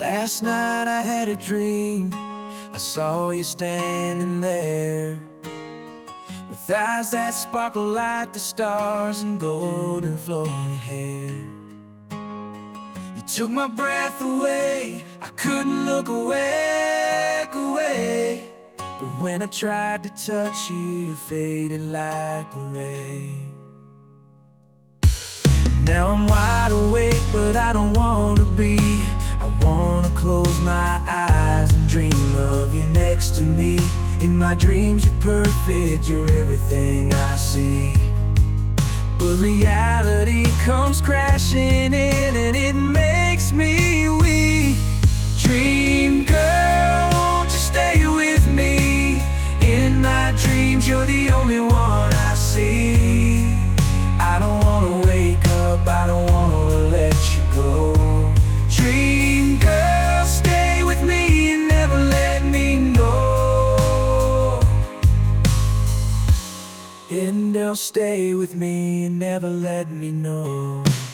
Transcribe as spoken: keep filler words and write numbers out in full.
Last night I had a dream. I saw you standing there with eyes that sparkle like the stars and golden flowing hair. You took my breath away, I couldn't look away, away. But when I tried to touch you, you faded like the rain. Now I'm wide awake, but I don't want to be. I wanna close my eyes and dream of you next to me. In my dreams you're perfect, you're everything I see. But reality comes crashing in and it makes me weak. Dream girl, won't you stay with me? In my dreams you're the only one I see. I don't wanna wake up, I don't wanna let you go. Dream girl, stay with me and never let me know. And they'll stay with me and never let me know.